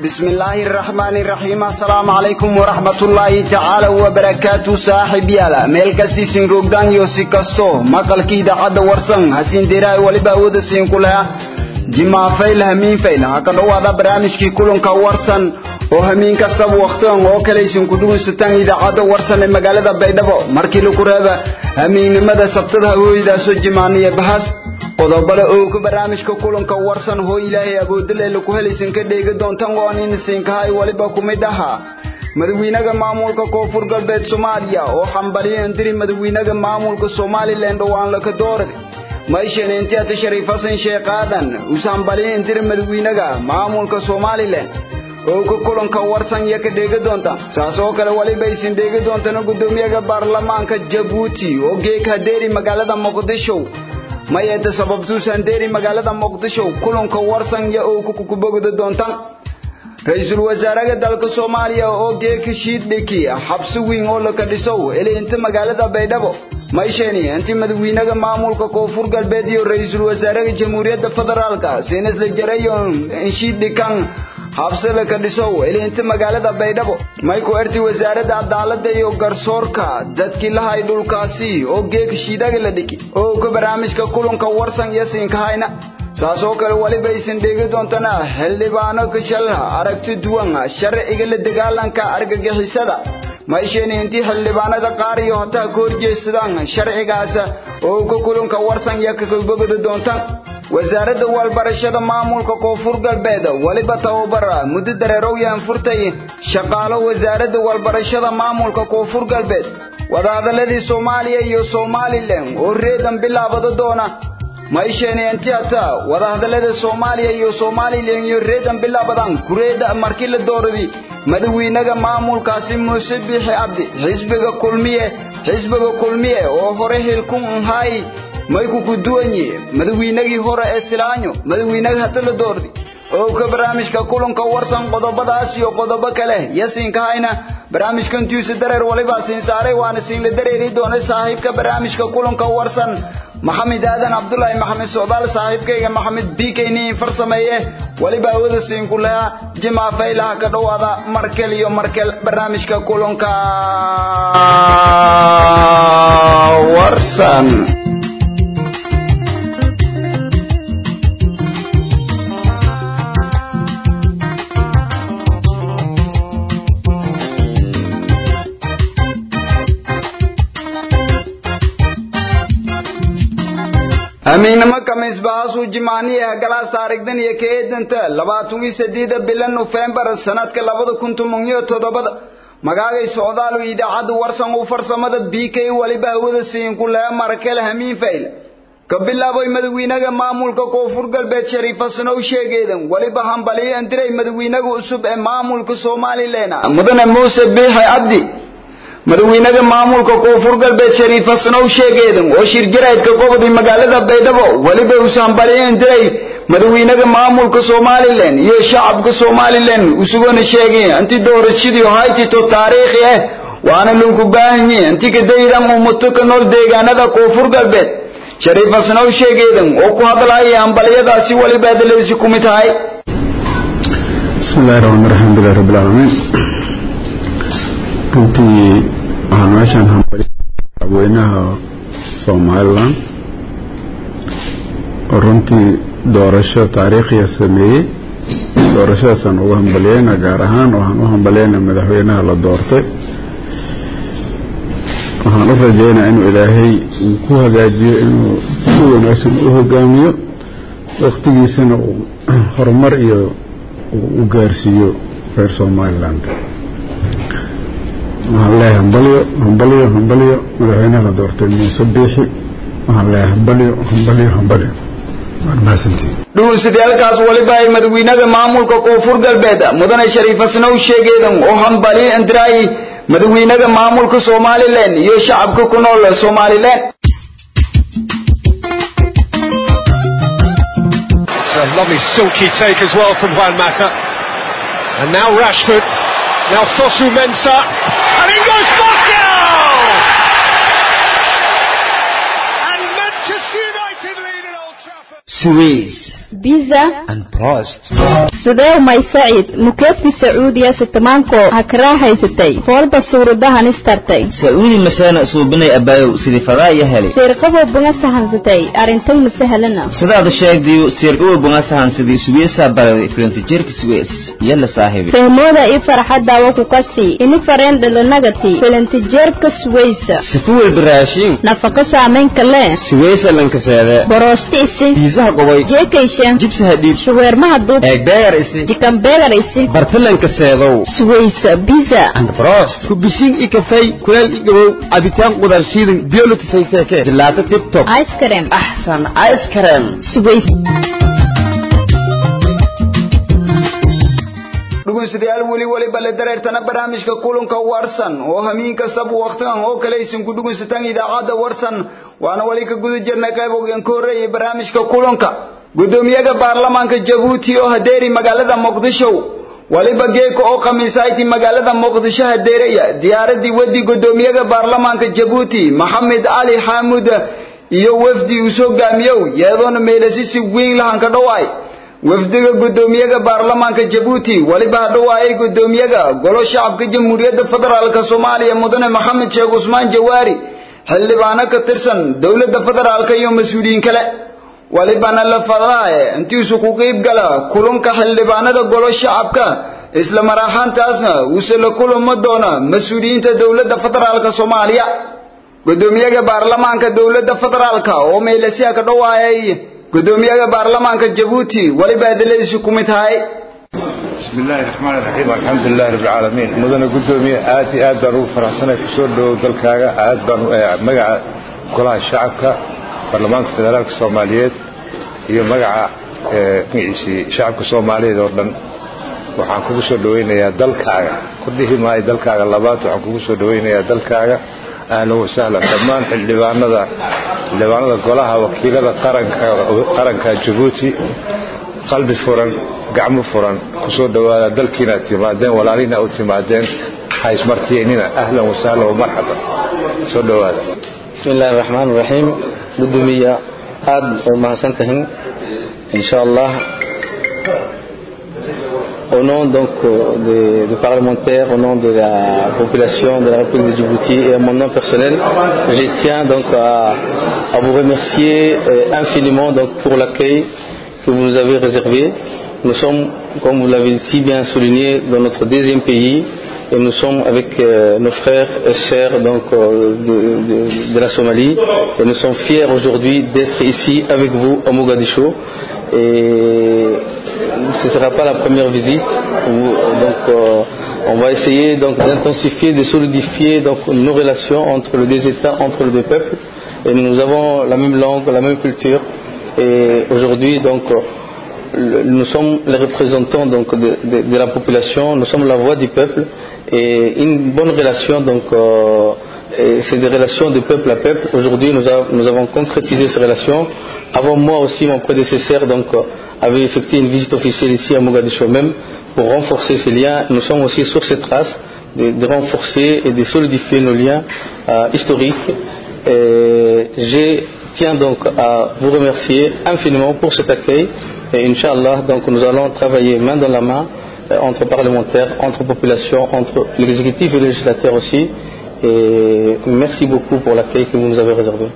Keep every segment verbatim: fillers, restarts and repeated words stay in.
بسم الله الرحمن الرحيم السلام عليكم ورحمة الله تعالى وبركاته صاحب يالا ميلكا سيسين روغدان يوسي كستو مقال كيدا عدا ورسن حسين ديراي ولبا ود سين كلها جمع فيل همين فيل هكذا وهذا برامج كي كلهم كورسن وهمين كستب وقتهم وكليسين كدون ستان إذا عدا ورسن المقالة بيدبو مركي لكرهبا همين مدى سبتدها هو إذا سجمانية بحث qodobada oo ku barnaamijka kulanka warsan hoo ilaahay awoodle la ku helaysan ka dheega doontan waanin siinkahay waliba ku mid aha madaxweynaha maamulka koonfur galbeed Soomaaliya oo xambaliyeen diri madaxweynaha maamulka Soomaaliland oo aan la ka dooray maaysheen intii aad Shariif Xasan Sheekh Aadan uu xambaliyeen diri madaxweynaha maamulka Soomaaliland oo ku kulanka warsan ya ka dheega doonta saas oo kale waliba isin dheega doontan gudoomiyaha baarlamaanka Djibouti oo geeka deeri magaalada Muqdisho ما يتسببتو سندري مقالة مقدشو كلهم كورسان يا أو كوكو بقدر دونتان رئيس الوزراء دالك الصومالية أو جيك شيد لكي حبسوين أو لكدسو إلى أنت مقالة بيدبو ما يشاني أنت مدوينك معمول كوفور قلبي رئيس الوزراء جمهورية الفدرالكا سينس لجريون إنشيد لكان حبس لكدسو إلى أنت مقالة بيدبو ما يكو أرتي وزارة عدالة يو غرسوركا دتك لها يدول كاسي أو جيك شيدا لديكي أو كبرامج كلهم كورسان يسين كهينا ساسو كل ولي بيسن ديجي دونتنا هلي بانا كشلها أركت دوما شر إجل دجالن كأرجع حسدا ما يشيني أنتي هلي بانا ذكاري هتا كورجي سدان شر إجازة أو كلهم كورسان يككل بقد دونتان وزارة والبرشة معمول كوفور قلبيدا ولبا توبرا مدد رويا فرتي شغالة وزارة والبرشة معمول كوفور قلبيد وهذا الذي سوماليا يو سومالي لين وريدا بالله بدونا ما يشيني انتياتا وهذا الذي سوماليا يو سومالي لين يريدا بالله بدان كريدا مركيل الدور دي مدوينك معمول قاسم مسبح عبدي حزبك كلمية حزبك كلمية وهره الكون هاي ما يكون كدواني مدوينك هورا اسلانيو مدوينك هتل الدور دي oo ka barnaamijka kulanka warsan qodobadaas iyo qodobo kale yasin kaayna barnaamijkan tiisa dareer waliba siin saaray waana siin la dareeri doona saaxiibka barnaamijka kulanka warsan Maxamed Aadan Abdullaahi Maxamed Soodaal saaxiibkayga Maxamed Bikayni farsameeye waliba wada siin kulaha jima faylaha ka dhawaada markel iyo markel barnaamijka kulanka warsan أمين ما كمس باسو جمانية جلاس تاريخ دنيا كيدنت لباتوني سديدة بلن نوفمبر السنة كلابد كنتم منيو تدبد مجاعي سودالو إذا عاد ورسم وفرسم هذا بيكي ولي بهود السين كلها مركل همين فيل قبل لا بوي مدوينك معمول كوفور قلبت شريف سنو شيء جدا ولي بهم بلي أندري مدوينك أسب معمول كسومالي لنا مدن موسى به عبدي مدوينك معمول كوفور قلبت شريف سنو شيء جدا وشير جرائد كقبضي مقالة بيدبو ولي بوسام بلي أندري مدوينك معمول كسومالي لنا يا شعب كسومالي لنا وسجون الشيء أنت دور الشدي وهايتي تو تاريخه وأنا لونك باهني أنت كديرا ومتك نور ديجانا دا كوفور قلبت شريف سنو شيء جدا وكو هذا لا يام بلي داسي ولي بدل زكومت هاي بسم الله الرحمن الرحيم الحمد لله رب العالمين كنت أنا عشان هم بلي أبوينها سومالان ورنتي دورشة تاريخية سمية دورشة سن وهم بلينا جارهان وهم بلينا مدحوينها للدورتي waxaan u rajeynaa inuu ilaahay uu ku hagaajiyo inuu si wanaagsan u hogaamiyo waqtigiisana uu horumar iyo u gaarsiiyo reer Soomaaliland waxaan leeyahay hambalyo hambalyo hambalyo madaxweynaha la doortay Muuse Biixi waxaan leeyahay hambalyo hambalyo hambalyo marmaasantay dhul sidaalkaas waliba ay madaxweynaha maamulka koonfur galbeed mudane Shariif Xasan oo sheegaydan oo hambali andray مدوينك معمول كسومالي لين يو شعب كنول سومالي لين It's a lovely silky take as well from Juan Mata. And now Rashford. Now Fosu Mensah. And in goes Martial! And Manchester United lead at Old Trafford. Suez بيتزا and Prost. سداو ماي سعيد مكيف سعودية ستمانكو هكراها يستي فول بصور ده هنسترتي سعودي مسانا صوبني أبايو سيدي فضاء يهلي سيرقبو بنسا هنستي أرنتي مسهلنا سدا هذا الشيء ديو سيرقبو بنسا هنسدي سويسا بلدي فلنتجيرك سويس يلا صاحبي فهمودا إي فرحة داوكو قسي إني فرند لنغتي فلنتجيرك سويسا سفو البراشين نفقا سامين كله سويسا لنكسادة بروستي إسي بيزا قوي جيكيشن جيبس هديب شوير مهدوب ايك بير إسي جيكم بيغر إسي برتلن كسادو سويسا بيزا and Prost كوبيشين إي كافي كلال إيجو أبيتان قدر شيدن بيولو تسيساكي جلاتة تيب توب آيس كريم أحسن آيس كريم سويس dhegeystayaal wali wali bal dareertana barnaamijka kulanka warsan oo hamiin kastaba waqtigan oo kale isin ku dhegeysataan idaacada warsan waana wali ka guda jirnay qayb ogaan ka horeeyay barnaamijka kulanka gudoomiyaha baarlamaanka Djibouti oo hadeeri magaalada Muqdisho waliba geeko oo khamiisayti magaalada Muqdisho hadeeraya diyaaradii wadi gudoomiyaha baarlamaanka Djibouti Mohamed Ali Hamoud iyo wafdi uu soo gaamiyo iyadoo meelasi weyn lahan ka dhawaay wafdiga gudoomiyaha baarlamaanka Djibouti waliba dhawaayay gudoomiyaha golo shacabka jamhuuriyadda federaalka Soomaaliya mudane Maxamed Sheekh Usmaan Jawaari xildhibaano ka tirsan dawladda federaalka iyo mas'uuliyiin kale waliba la fadaaye intii uu ku qayb gala kulanka xildhibaanada golo shacabka isla maraxantaasna uu soo kulamo doona mas'uuliyiinta dawladda federaalka Soomaaliya gudoomiyaha baarlamaanka dawladda federaalka oo meelasiya ka dhawaayay gudoomiyaha baarlamaanka Djibouti waliba hadaladiisu ku mid tahay بسم الله الرحمن الرحيم الحمد لله رب العالمين مدن قدومي آتي آدر وفرحسنة كسور دو دلكاغا آدر مقع كلها الشعبك برلمانك فدرالك الصوماليات iyo magaca ee shacabka Soomaaliyeed oo dhan waxaan kugu soo dhaweynayaa dalkaaga ku dhihi maay dalkaaga labaad waxaan kugu soo dhaweynayaa dalkaaga ahlan wa sahlan dhammaan xildhibaanada xildhibaanada golaha wakiilada qaranka qaranka Djibouti qalbi furan gacmo furan ku soo dhawaada dalkiina timaadeen walaalina u timaadeen hays martiinina ahlan wa sahlan wa marhaba soo dhawaada bismillahir rahmanir rahim gudoomiya aad mahadsantahay inshallah au nom donc des, des parlementaires, au nom de la population de la République de Djibouti et à mon nom personnel, je tiens donc à, à vous remercier euh, infiniment donc pour l'accueil que vous nous avez réservé. Nous sommes, comme vous l'avez si bien souligné, dans notre deuxième pays et nous sommes avec euh, nos frères et sœurs donc, euh, de, de, de la Somalie et nous sommes fiers aujourd'hui d'être ici avec vous à Mogadiscio. Et ce ne sera pas la première visite où, donc euh, on va essayer donc d'intensifier, de solidifier donc nos relations entre les deux États, entre les deux peuples. Et nous avons la même langue, la même culture. Et aujourd'hui donc nous sommes les représentants donc de, de, de la population, nous sommes la voix du peuple et une bonne relation donc euh, c'est des relations de peuple à peuple. Aujourd'hui nous, a, nous avons concrétisé ces relations. Avant moi aussi mon prédécesseur donc avait effectué une visite officielle ici à Mogadiscio même pour renforcer ces liens. Nous sommes aussi sur cette trace de, de renforcer et de solidifier nos liens euh, historiques. Et je tiens donc à vous remercier infiniment pour cet accueil et Inch'Allah donc nous allons travailler main dans la main euh, entre parlementaires, entre populations, entre l'exécutif et le législateur aussi et merci beaucoup pour l'accueil que vous nous avez réservé.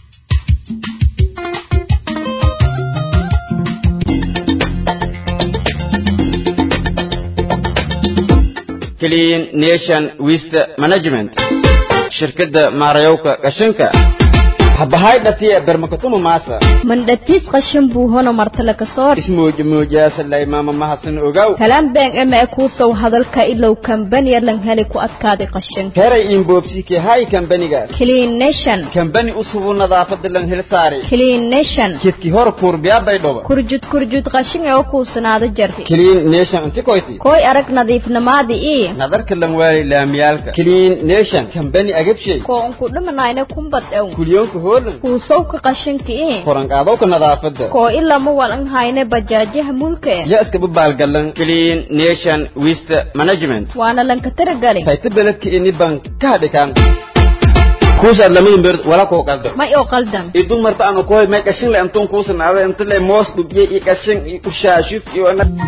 Clean Nation Waste Management shirkadda maarayowka qashinka habahay dhatiya barmakatumo maasa mandhatis qashin buu hono martala ka soo ismooji moojaasa laymaama mahadsan ogaw kalam been ama ku soo hadalka ilow company lan heli ku adkaaday qashin heray in boobsike hay company-gaas Clean Nation company usub nadaafad lan hel saari Clean Nation kidki hor kurbiya bay dhoba kurjud kurjud qashin oo ku sanaada jartay Clean Nation inta koyti koy arag nadiifnimadi ee nadarka lan waali laamiyalka Clean Nation company agabshay ko ku dhimanayna kumbad ee kuliyonka ku soo ka qashinka ee qoran qaado ka nadaafada ko ila ma walan hayne bajaajaha mulka ya iska balgalan Clean Nation Waste Management waana lan ka taragalay hayta beledka ini ban ka dhikan kuusa lamada beer wala ko qaldo ma iyo qaldan idun marta aan ku hay ma qashin la antoon kuusa naada inta le moos dubiye iyo qashin iyo shaashif iyo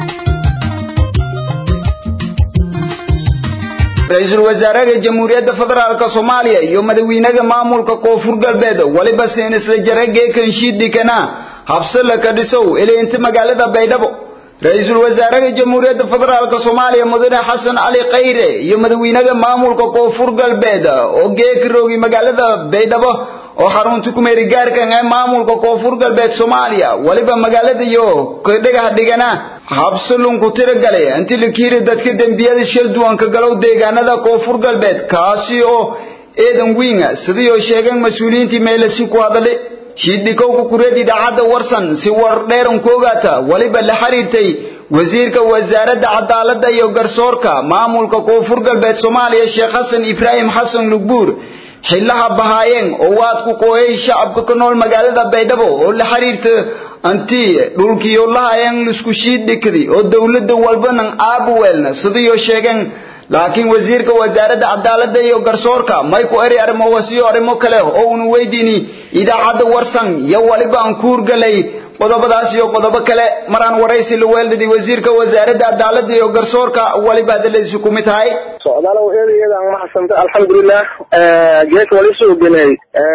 ra'iisul wasaaraha jamhuuriyadda federaalka Soomaaliya iyo madaxweynaha maamulka Koonfur Galbeed waliba seen isla jaragay kan shidikana habsala ka dhisow ilaa inta magaalada Baydhabo ra'iisul wasaaraha jamhuuriyadda federaalka Soomaaliya mudane Xasan Ali Khayre iyo madaxweynaha maamulka Koonfur Galbeed oo geekroogi magaalada Baydhabo oo xarunta ku meeri gaarkan ee maamulka Koonfur Galbeed Soomaaliya waliba magaalada iyo ka dhiga dhigana habsalun ku tiragalay intii la kiiri dadka dambiyada shil duwan ka galow deegaanada Koonfur Galbeed kaasi oo eedan wiinga sidoo sheegan mas'uuliyiintii meelasi ku hadalay shidikow ku kureed idaacada warsan si war dheeran koogata waliba la xiriirtay wasiirka wasaaradda cadaaladda iyo garsoorka maamulka Koonfur Galbeed Soomaaliya Sheekh Xasan Ibrahim Xasan Lugbuur xilaha bahaayeen oo waad ku qooyay shacabka ku nool magaalada Baydhabo oo la xiriirtay anti dhulkii oo lahaayeen isku shiidikadi oo dawladda walbana aabuwelna sidoo sheegan laakiin wasiirka wasaaradda cadaaladda iyo garsoorka may ku eri arimo wasiyo arimo kale oo uu weydiini idaacada warsan iyo waliba aan kuur galay qodobadaas iyo qodobo kale maraan waraysi la weelday wasiirka wasaaradda cadaaladda iyo garsoorka waliba dadlaysu ku mid tahay socdaal oo eedeeda aan maxsanta alxamdulillah ee geek wali soo galay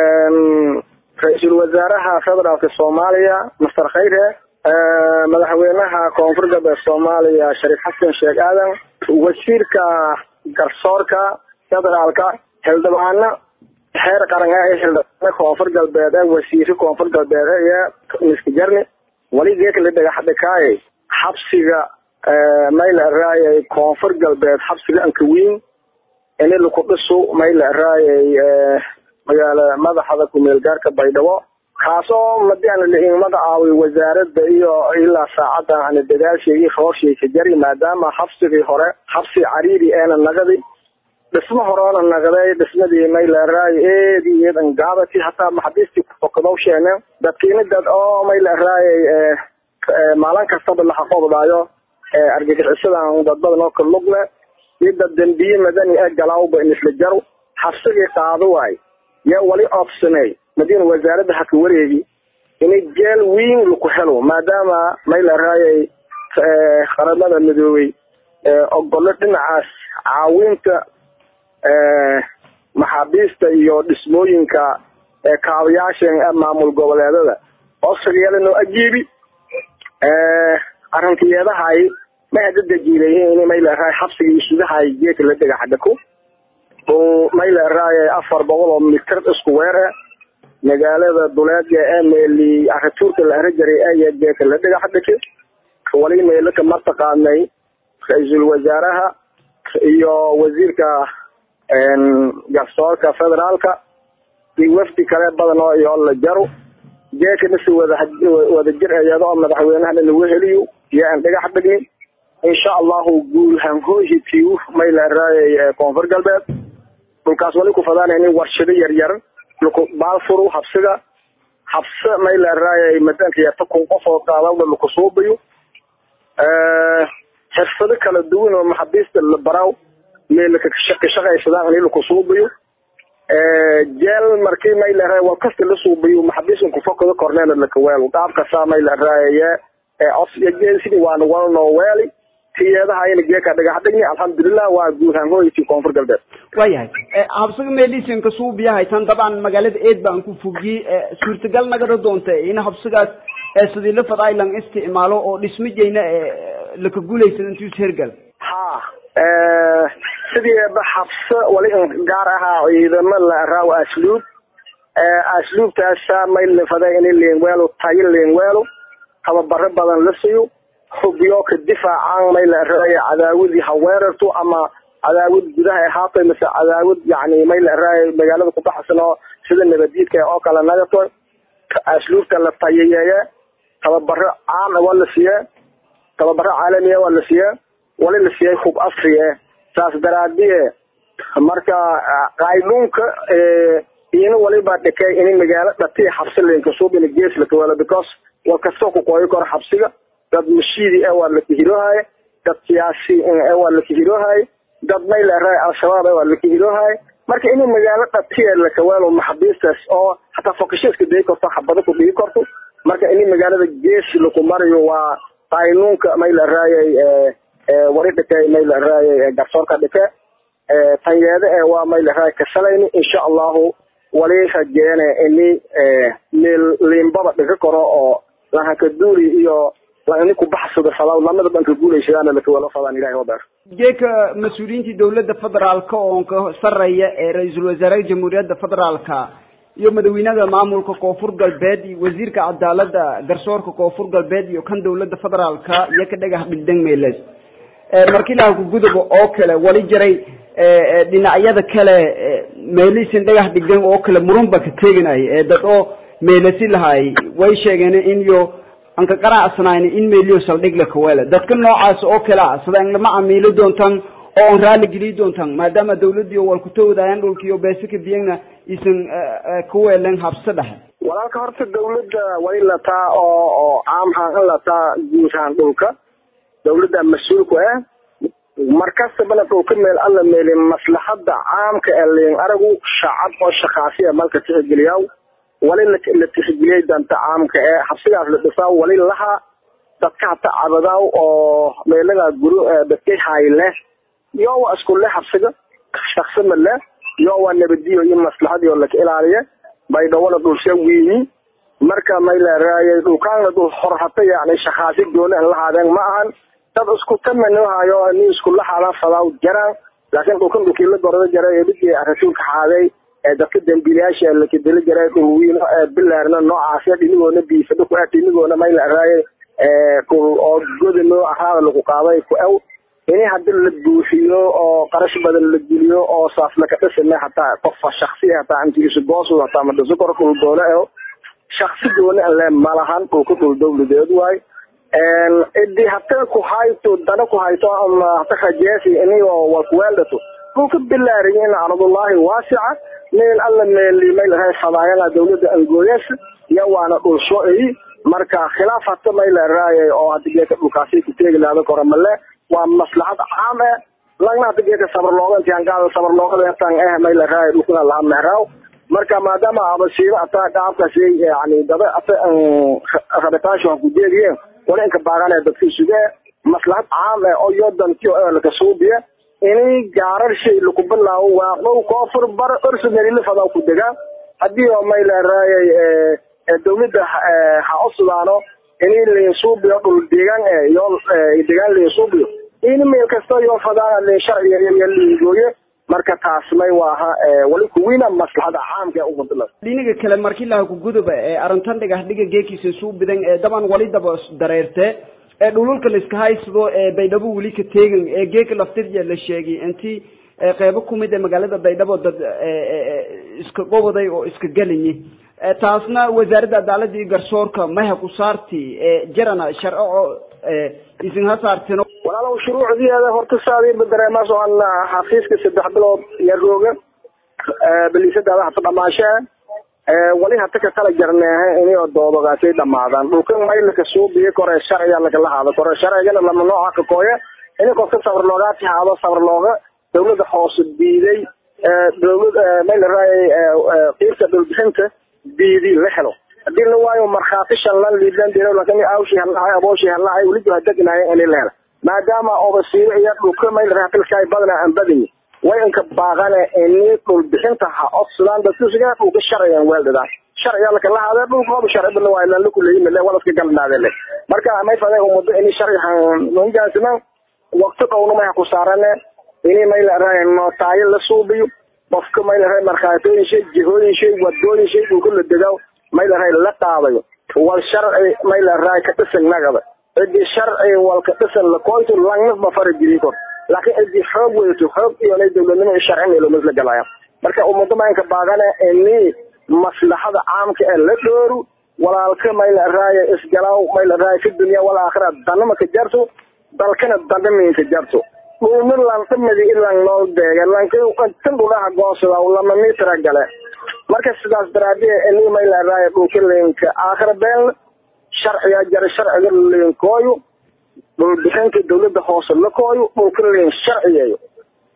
ee ra'iisul wasaaraha federaalka Soomaaliya Mister Khayre ee madaxweynaha Koonfur Galbeed Soomaaliya Shariif Xasan Sheekh Aadan wasiirka garsoorka federaalka xildhibaano heer qaran ah ee xildhibaanka Koonfur Galbeed ee wasiirka Koonfur Galbeed ee miska jarni wali geek la dhaga xadkaay xabsiga ee mayl raayay Koonfur Galbeed xabsiga anka weyn in la ku dhiso mayl raayay magaala madaxda ku meel gaarka Baydhabo kaasoo madaan leeyahay magacaaway wasaaradda iyo ilaa saacada aan dadaashayay hawshii ka jari maadaama xabsigii hore xabsi cariiri aan nagadi dhismo horona nagaday dhismadii mayl raayay eedan gaabati hatta maxdiistii ku foqdo sheena dadkiina dad oo mayl raayay maalan kasta la xaqoodayo argagixisada dad badan oo kala lugle ida dambiye madani ee galawba in isla jaro xabsigii qaado waay يا ولي أبصني مدينة وزارة حكي وريجي إن الجيل وين لكو حلو ما دام ما إلى رأي خرمنا المدوي أقولتنا عاس عاونت محابيست يود اسموين كا كاوياشين أمام الجوال هذا أصل يلا أجيبي أرنك يدا هاي ما هذا الجيلين إن ما إلى رأي حبس يشوف هاي جيك اللي تجا حدكو وما إلى رأي أفر بقول مكتب إسكويرة مجالة الدولات جاء اللي أخذتوك الهرجري أي جاك اللي تجا حدك ولي ما يلك مرتقى عني رئيس الوزراء يو وزير كا جاسور كا فدرال كا في وفد كلام بدنا يقول الجرو جاك نسي وذا وذا الجرء يا ضام مدحوينها لأنه وهليو يا أن تجا حدك إن شاء الله يقول هم هو يتيو ما إلى رأي كونفر قلبه kolkaas wali ku fadaan inay warshado yar yar lagu baalfuro habsiga habsa ma ila raayay madanka yarta kun qof oo qaadawda lagu soo bayo ee xirfado kala duwan oo maxabiista la baraw meel ka shaqo shaqaysadaan in lagu soo bayo ee jeel markii ma ila raayay waa kasta la soo bayo maxabiista ku fakado korneel la ka weel qaabka saama ila raayay ee of jeel sidii waan walno weeli tiyadaha in geeka dhaga hadagni alxamdulillah waa guuhan hooytii Koonfur Galbeed wayahay habsiga meelisan ka soo biyahay tan dabaan magaalada eed baan ku fogiyay suurtagal naga doontay in habsigaas ee sidii la faday lan isticmaalo oo dhismijeyna la ka guuleysan intuu hergal ha ee sidii ba habsa wali gaar aha ciidamada la raaw asluub ee asluubtaas saamay la faday in leen weelo tayin leen weelo tababar badan la siiyo حبيوك الدفاع عن ما إلى الرأي عداود هوارته أما عداود جدها حاطة مثل عداود يعني ما إلى الرأي مجالات قطع سنة سيد النبديد كأوك على نجطة أسلوب كالطيئية تببر عام ولا سيا تببر عالمية ولا سيا ولا سيا خوب أفريقيا ساس درادية مركا قايلونك إنه ولا بعد كي إن مجالات تطيع حبس اللي كسوب من الجيش لك ولا بكاس وكسوق قوي حبسية dad mashiidi ah waa la kihirohay dad siyaasi ah waa la kihirohay dad meel raay al-shabaab waa la kihirohay marka inuu magaalo qabtiye la kawaalo maxabiistas oo hatta fokashiska day korto xabada ku dhigi korto marka inuu magaalada gees lagu mariyo waa qaynuunka may la raayay ee warida kay may la raayay garsoorka dhike ee tayada ee waa may la raayay ka salayni insha Allah waleesha jeene inii meel limbaba dhiga karo oo la haka duuri iyo la ku baxsado falaw lamada banka guuleysana la kawalo fadaan ilaahay wabar geeka mas'uuliyiinta dawladda federaalka oo ka sareeya ee ra'iisul wasaaraha jamhuuriyadda federaalka iyo madaxweynaha maamulka koonfur galbeed iyo wasiirka cadaaladda garsoorka koonfur galbeed iyo kan dawladda federaalka iyo ka dhagax dhigdan meelas ee markii la ku gudubo oo kale wali jiray ee dhinacyada kale meelisin dhagax dhigdan oo kale murunba ka teeganay ee dad oo meelasi lahay way sheegeen in iyo anka qaraasnaan in meeliyo saldhig la kawala dadka noocaas oo kala sida in lama amiilo doontan oo raali geli doontan maadaama dawladdu wal ku toodayaan dhulkiyo beesika biyana isan kuweelan habsadaha walaalka horta dawladda way la taa oo oo caamha la taa guushan dhulka dawladda mas'uulku ah markasta bala dhulka meel alla meelin maslaxada caamka ee leen aragu shacab oo shaqaasiya malka tixgeliyaa wali la tixgeliyay danta caamka ee xabsigaas la dhisaa wali laha dadka hata cabadaw oo meelaha guru dadkay hayle iyo waa isku leh xabsiga shakhsi ma leh iyo waa nabadiyo iyo maslaxadiyo la ilaaliyo bay dawada dhulsha wiini marka may la raayay dhulkaan la dhul xorxata yaani shaqaasi doona la haadeen ma ahan dad isku tamanayo in isku la xala falaw jaraan laakiin dhulkan dhulkii la gorada jaray ee bidii rasuulka xaaday ee dadka dambiilayaasha la kidil jaray dhulwiin ee bilaarna noocaas dhinigoona biifado ku aatinigoona may la raayay ee dhul oo godino ahaa lagu qaaday ku aw inay hadda la buuxiyo oo qarash badan la geliyo oo saaf la ka dhisay hataa qof shakhsi hataa antigiisu gooso hataa ma dhiso karo dhul doona oo shakhsi doona la malahan dhulka dhul dawladeed waay een idii hataa ku hayto dana ku hayto ama hataa xajeesi inay oo walkuweeldato dhulka bilaariyeen ardullahi waasi'a meel alla meel meel hay fadaayana dawladda angooyas iyo waana dhul soo ay marka khilaaf hataa meel raayay oo hadii ka dhulkaasi ku teeglaado koramale waa maslaxad caam ah lagna hadii sabar looga intaan gaado sabar looga tan ah meel raayay dhulka la mahraw marka maadaama abashiir ata qaabkaasi yaani daba ata rabitaasho ku jeediyeen wala inka baagan dadka suuga maslaxad caam ah oo yodan ki la ka suubiya inay gaarar shay lagu bilaawo waa qow koofur bar ursumeeli la fadaa ku daga hadii oo meel raayay ee dawladda ha usulaano inay la suubiyo dhul deegaan ee iyo deegaan la suubiyo in meel kasta iyo fadaa la sharciga iyo liigooye marka taasmay waa wali ku weena maslaxada caamka ugu dalay dhiniga kale markii la ku guduba ee arintan dhagax dhiga geekiisa suubidan ee daban wali daba dareertay ee dhululka la iska haysto ee baydhabo wali ka teegan ee geeka laftirja la sheegay intii qaybo kumid ee magaalada baydhabo dad iska qoboday oo iska galinyi taasna wasaaradda cadaaladda iyo garsoorka maha ku saarti ee jarana sharco isin hasaartino walaalow shuruucdiida horta saadii badareemaas oo aan xafiiska saddex bilood iyo rooga bilisada waxa dhamaashay ee wali hata ka kala jarnaa inay doodagaasay dhamaadaan dhulkan mayl ka soo biyo kore sharciga laga lahaado kore sharciga lama nooca ka kooya inay qofka sawir looga tihaado sawir looga dawladda hoos diiday dawladda mayl raay qiirka dawladda diidi la helo hadii la waayo marxaati shallan liidan diro laakiin awshi halaay abooshi halaay wali jaa degnaay in la helo maadaama oo basiir iyo dhulka mayl raaqilkay badana aan badin way inka baaqana inay dhul bixinta ha oslaan dadku siga dhulka sharciyan weelda sharciga la kala hada dhulka sharciga waa la ku leeyahay meel wada ka galnaadeen marka amay faday umada inay sharciyan noonjaasna waqti dhowna ma ku saarane inay mayl raayeen nootaay la suubiyo qofka mayl raay marxaatooyin shay jihooyin shay wadooyin shay dhulka la degaw mayl raay la qaadayo wal sharci mayl raay ka tirsan nagada cidii sharci wal ka tirsan la qoyto langna ma farajiri kor laakiin cidii xoog weeyo xoog iyo lay dawladnimo sharci ilo masla galaya marka umada ma inka baagana inay maslaxada caamka ee la dooru walaalka mayl raay isgalaaw mayl raay fi dunya wal aakhirah danama ka jarto dalkana danama ka jarto dhulmin lan tamadi ilaa loo deega laakiin tan dhulaha goosada lama meter gale marka sidaas daraadee inay mayl raay dhulka leenka aakhir beel sharciga jar sharciga leenkooyo dhul bixinta dawladda hoose la kooyo dhulka leen sharciyeeyo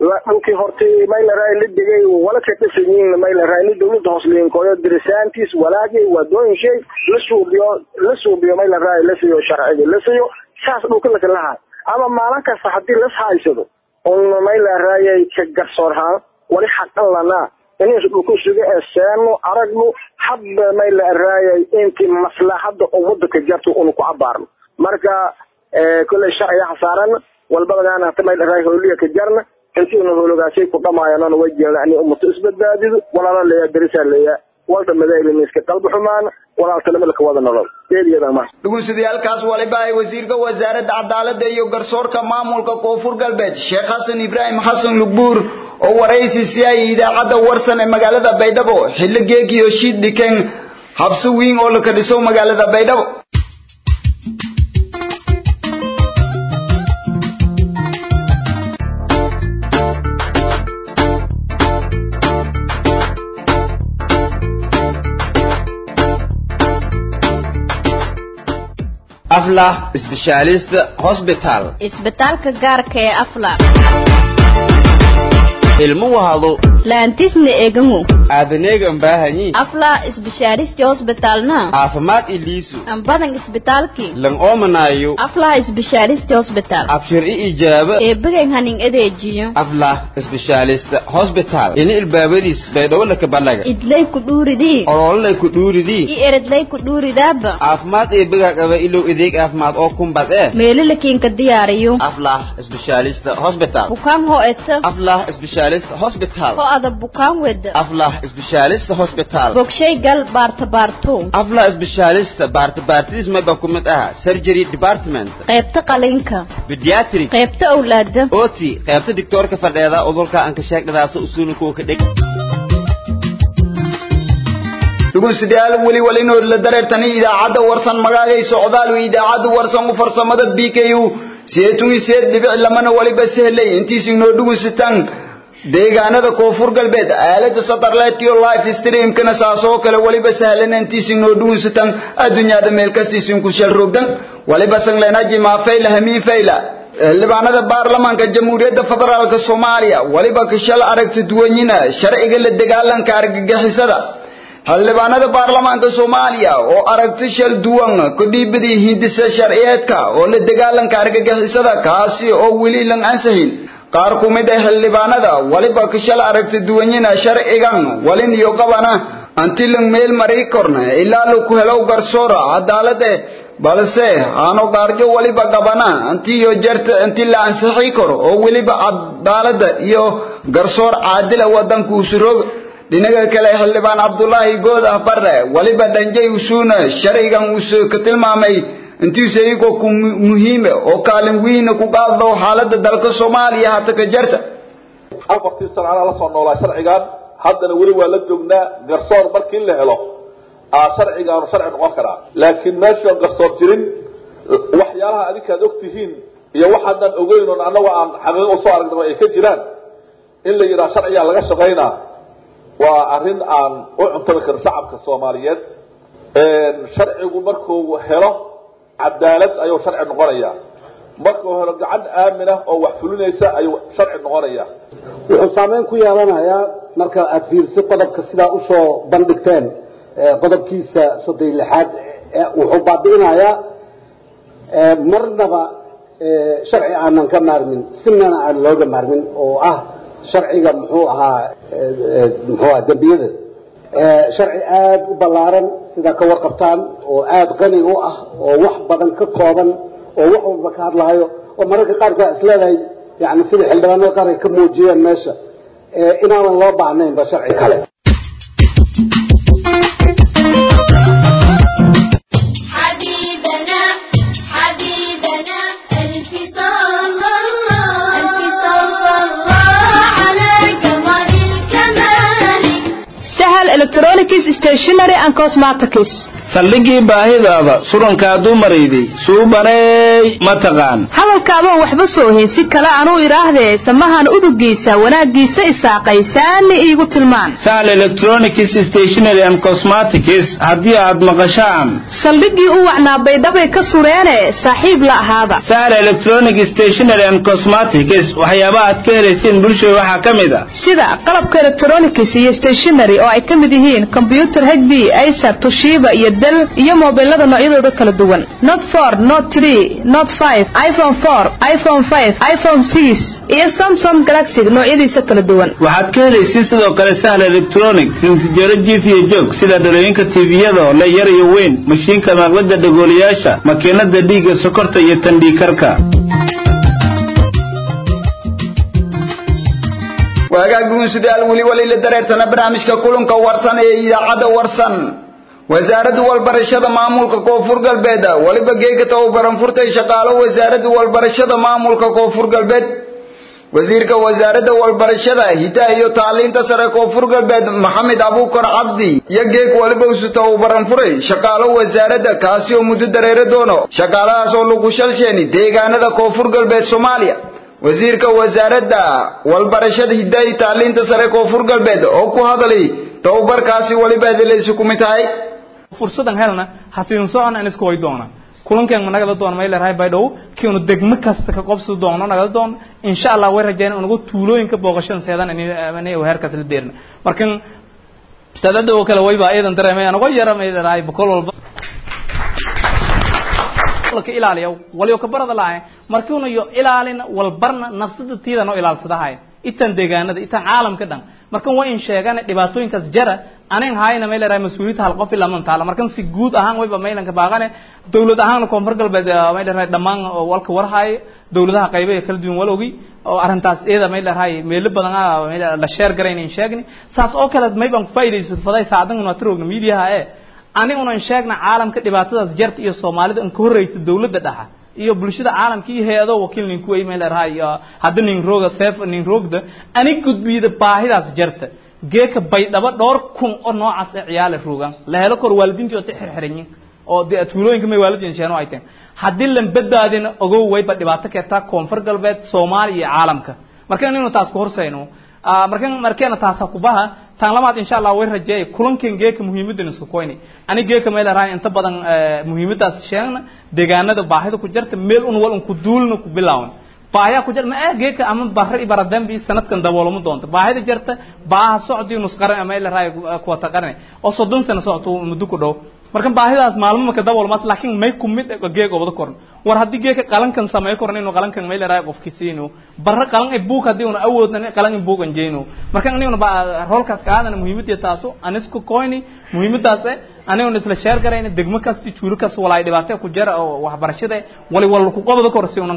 dhulkii hortay mayla raay la digay wala ka dhisayin mayla raay ni dawladda hoosleen kooyo dirisaantiis walaagay wadooyin shay la suubiyo la suubiyo mayla raay la siiyo sharciga la siiyo saas dhulka la kalaha ama maalin kasta hadii la haysado oo mayla raay ka garsoorhaan wali xaqan lana inay dhulku suga eesaano aragno hadda mayla raay intii maslaxada ummadda ka jarto uu ku abaarno marka kulli sharci xasaaran walbadana mayla raay howliga ka jarna intii uu howlagaashay ku dhamaayana way jeelani ummadda isbadbaadido walaala leeyahay darisaa leeyahay walba madaayil miiska qalb xumaan walaalta lama ka wada nolol teediyada ma dhugunsidayalkaas waliba ay wasiirka wasaaradda cadaaladda iyo garsoorka maamulka koonfur galbeed Sheekh Xasan Ibrahim Xasan Lugbuur oo waraysi siiyay idaacadda warsan ee magaalada Baydhabo xilligeegii oo shid dhikan habsi weyn oo la ka dhiso magaalada Baydhabo Afla Specialist Hospital isbitaalka gaarka ee Afla ilmu wahado laantisna eegamu aadneegan baahani Afla Specialist Hospitalna caafimaad iliisu ambadan isbitaalki lan oomanayo Afla Specialist Hospital abshir ijaaba ee bigan hanin adeejiyo Afla Specialist Hospital in ilbaabadiis Baydhabo ka balaga idlay ku dhuuridii ololay ku dhuuridii i eredlay ku dhuuridaaba caafimaad ee biga qaba ilo adeeg caafimaad oo kumbad ee meelalakiin ka diyaariyo Afla Specialist Hospital bukaan ho eta Afla Specialist Hospital ho ada bukaan wada Afla Specialist Hospital bogshay gal baarta baarto Afla Specialist baarta baartis ma ba kumid ah surgery department qaybta qalinka pediatric qaybta awlaada oti qaybta doctorka fadheeda udurka aan ka sheegadaas usuulku ka dhig dhugunsidayaal wali walino la dareertani idaacadda warsan magaalada socdaal iyo idaacadda warsan u farsamada B K U seetu seed dibic lamana waliba sahlay intiis inoo dhugunsitaan deegaanada koonfur galbeed aalada satellite iyo live stream kana saasoo kale waliba sahlan intiis inoo dhugunsitaan adduunyada meel kastiisin ku shal rogdan waliba sanglena jima fayla hamiin fayla libaanada baarlamaanka jamhuuriyadda federaalka Soomaaliya waliba ka shal aragti duwanina sharciga la dagaalanka argagixisada xildhibaanada baarlamaanka Soomaaliya oo aragti shal duwan ku dhiibadii hindisa sharciyeedka oo la dagaalanka argagixisada kaasi oo wali lan ansahin qaar ku mid ah xildhibaanada waliba ka shal aragti duwanina sharcigan walin iyo qabana anti lan meel mari korna ilaa loo ku helo garsoor cadaalad balse aanu qaarjo waliba qabana anti iyo jarta anti la ansixi karo oo waliba cadaalad iyo garsoor caadil wadanku surog dinaga kale xildhibaan Abdullaahi Goodah Barre waliba dhanjay usuuna sharcigan uu ka tilmaamay intii sayko muhiim oo kaalin weyn ku qaado xaaladda dalka Soomaaliya hata ka jarta afartii sano la soo noolaa sharcigan haddana wali waa la joognaa garsoor markii la helo aa sharcigan sharci noqon kara laakiin meesha garsoor jirin waxyaalaha adika aad ogtihiin iyo waxaan ogeyn oo anagu aan xaqiiqo soo aragnay ay ka jiraan in la yiraahdo sharciga laga shaqeynaa waa arin aan u cuntada kar shacabka Soomaaliyeed ee sharcigu markuu helo cadaalad ayuu sharci noqonaya markuu helo gacan aamina oo wax fulinaysa ayuu sharci noqonaya wuxuu saameyn ku yeelanayaa marka aad fiirso qodobka sida u soo bandhigteen qodobkiisa soddon iyo lixaad wuxuu baabi'inayaa marnaba sharci aanan ka maarmin sinana aan looga maarmin oo ah sharciga muxuu ahaa muxuu ahaa dambiyada sharci aad u ballaaran sida ka warqabtaan oo aad qani u ah oo wax badan ka kooban oo wax walba ka hadlayo oo mararka qaarkood isleedahay yani sida xildhibaanada qaar ay ka muujiyeen meesha inaanan loo baahnayn ba sharci kale Electronics, stationery and cosmetics. saldhigii baahidaada surankaaduu marayday suubaney mataqaan hadalkaadoo waxba soo heesi kale anuu idhaahdee samahan udugiisa wanaaggiisa isaaqaysaani iigu tilmaan sahal electronics stationery and cosmetics haddii aad maqashaan saldhigii u wacnaa baydhabay ka sureene saaxiib la ahaada sahal electronic stationery and cosmetics waxyaabaha aad ka helaysiin bulshada waxaa ka mid ah sida qalabka electronics iyo stationery oo ay ka mid yihiin computer H P Acer Toshiba iyo Dell iyo mobilada noocyadooda kala duwan Note four Note three Note five iPhone four iPhone five iPhone six iyo Samsung Galaxy noocyadiisa kala duwan waxaad ka helaysiin sidoo kale sahal electronic tijaro jiif iyo joog sida dhalooyinka T V-yada la yar iyo weyn mashiinka maqlada dhagooliyaasha makiinada dhiigga sokorta iyo tandhiikarka waagaaguu sidaal wali wali la dareertana barnaamijka kulanka warsan ee idaacada warsan wasaaradda walbarashada maamulka koonfur galbeed waliba geega tababaran furtay shaqaalo wasaaradda walbarashada maamulka koonfur galbeed wasiirka wasaaradda walbarashada hidaha iyo tacliinta sare koonfur galbeed maxamed abuukar cabdi iyo geeg waliba uu tababaran furay shaqaalo wasaaradda kaasi oo muddo dareere doono shaqaalahaas oo lagu shalsheeni deegaanada koonfur galbeed Soomaaliya wasiirka wasaaradda walbarashada hidaha iyo tacliinta sare koonfur galbeed oo ku hadlay tababarkaasi waliba hadaleysu ku mid tahay fursadan helna hasiin socon aan isku way doona kulankan naga doon ma ilaahay baydhow kiinu degmo kasta ka qobsado doono naga doon insha Allah way rajaynaa inagu tuulooyinka booqashan seedan inay heerkaas la deerna markan istadada oo kale way baa eedan dareemay anagu yara ma ilaahay bokol walba ka ilaaliyo waliyo ka barada laahay markii iyo ilaalin walbarna nafsada tiida noo ilaalsadahay itan deegaanada itan caalamka dhan markan way in sheegan dhibaatooyinkaas jara aneen hayna meel ay mas'uuliyad hal qof ila man taala markan si guud ahaan way ba meelanka baaqane dawlad ahaan koonfur galbeed meel ay dhamaan walka warhay dawladaha qaybaha kala duwan waloogi oo arintaas eeda meel ay meel badan meel la share gareyn sheegni saas oo kale may baan faa'iideysan faday saadan una tirogna media ee ani una sheegna caalamka dhibaatadaas jarta iyo Soomaalida in ka horeeyay dawladda dhaxa iyo bulshada caalamkii heedo wakiilnin ku ay meel raay hadda nin rooga safe nin roogda ani gudbiyada baahidaas jarta geeka baydhaba dhowr kun oo noocaas ciyaal roogan la helo kor waalidiintii oo xirxirin oo de tuulooyinka may waalidiin sheeno ay tahay hadii lan badbaadina ogow way ba dhibaato ka taa koonfur galbeed Soomaaliya iyo caalamka marka inuu taas ku horseyno marka markeena taas ku baha tan lamaad insha Allah way rajeey kulankan geeka muhiimadda isku kooni ani geeka meel raay inta badan muhiimadaas sheegna deegaanada baahida ku jirta meel un wal un ku duulna ku bilaawan baahaya ku jirta ma geeka ama barri baradan bi sanadkan daboolmo doonto baahida jirta baaha socdi nus qaran ama meel raay ku wata qaran oo soddon sano socto muddo ku dhow marka baahidaas maalmo ka daboolmo laakiin may ku mid geega wada koran war hadii geeka qalankan sameey koran inuu qalankan meel raay qofkiisiino barra qalan ay buuk hadii uu awoodna qalan buugan jeeno marka inuu ba roolkaas ka aadan muhiimadda taaso anisku kooni muhiimadaas anigu isla share garayna degmo kasta tuulo kasta walaay dhibaato ku jira oo waxbarashada wali wal ku qabado korsi unan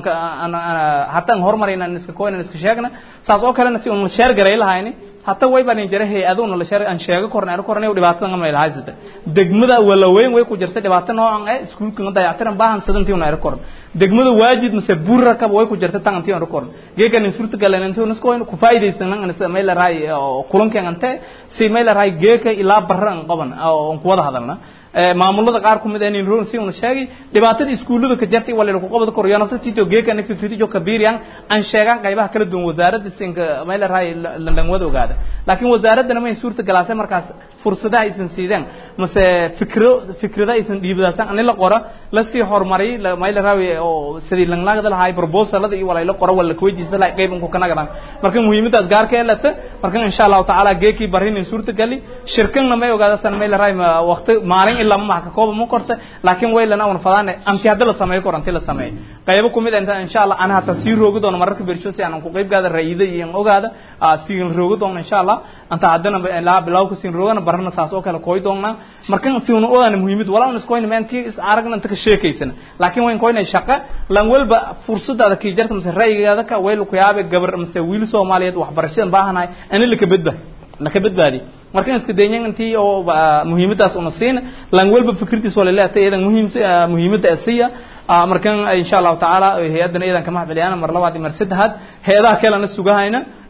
hataan horumarina iska koona iska sheegna saas oo kale si unan share garay lahayni hatta way baan jiray hay-aduna la share aan sheego korna aan kornay dhibaatada ma ilahay sida degmada wala weyn way ku jirta dhibaato noocan ah iskuulka dayactiran baahan sadantii una ay korn degmada waajid mise buurra ka way ku jirta tanantii aan korn geegan in suurta galeen intuu isku way ku faa'iideysan aan is meel raay kulankan ante si meel raay geeka ilaa barran qaban oo ku wada hadalna maamulada qaar ku mid ah in roon si uu sheegay dhibaatada iskuulada ka jirtay wala ku qabad koriyo naftiito geeka fikridi jo kabiiryan aan sheegan qaybaha kala duwan wasaaradda sinka meel raay lan wada ogaada laakiin wasaaradana ma suurta galaasay markaas fursadaha aysan siideen mase fikro fikrada aysan dhiibadaasan aan la qora la si horumari meel raay oo sidii lan laagada lahay proposalada iyo wala la qora wala ku wajisada la qayb ku kana garan marka muhiimadaas gaarka ee lata marka insha Allah taala geeki barin suurta gali shirkana ma ogaada san meel raay waqti maalin ilaa ma ka koob ma korta laakiin way lana una fadaan amti hadda la sameeyo koranti la sameeyo qaybo ku mid ah insha Allah ana hata si roogo doona mararka beersho si aan ku qayb gaada raayida iyo ogaada si roogo doona insha Allah anta haddana la bilaw ku siin roogana barna saas oo kale kooy doona marka si uu ogaan muhiimad wala una isku inay maantii is aragna inta ka sheekaysan laakiin way kooynay shaqo lan walba fursadaada ki jirta mise raayigaada ka weyl ku yaabe gabar mise wiil Soomaaliyeed waxbarashada baahanay ana la ka badba la ka badbaadi marka iska deeyan intii oo muhiimadaas una siin lan walba fikirtiis wala leeyahay idan muhiim muhiimada asiya marka insha Allah taala hay'adan idan kama hadlayaan mar labaad mar saddexaad hay'adaha kale na sugahayna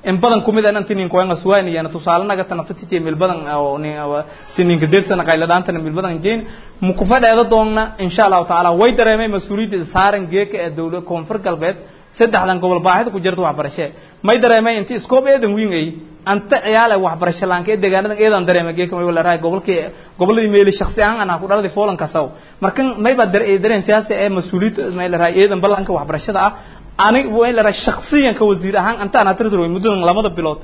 in badan kumid aan intiin ku aan aswaaniyana tusaalanaga tanaftii meel badan oo siniinka deersana qayladaantana meel badan jeen mu ku fadheeda doonna insha Allah taala way dareemay mas'uuliyadda saaran geeka ee dawladda koonfur galbeed saddexdan gobol baahida ku jirto waxbarasho may dareemay intii iskoob eedan wiingay anta ciyaal ay waxbarasho laanka ee deegaanada eedan dareemay geeka may wala raay gobolkii goboladii meel shakhsi ahaan ana ku dhalay foolan ka saw markan may ba dareen siyaasi ee mas'uuliyad may la raay eedan ballanka waxbarashada ah ani way la raay shakhsiyan ka wasiir ahaan anta ana tirtiro muddo lamada bilood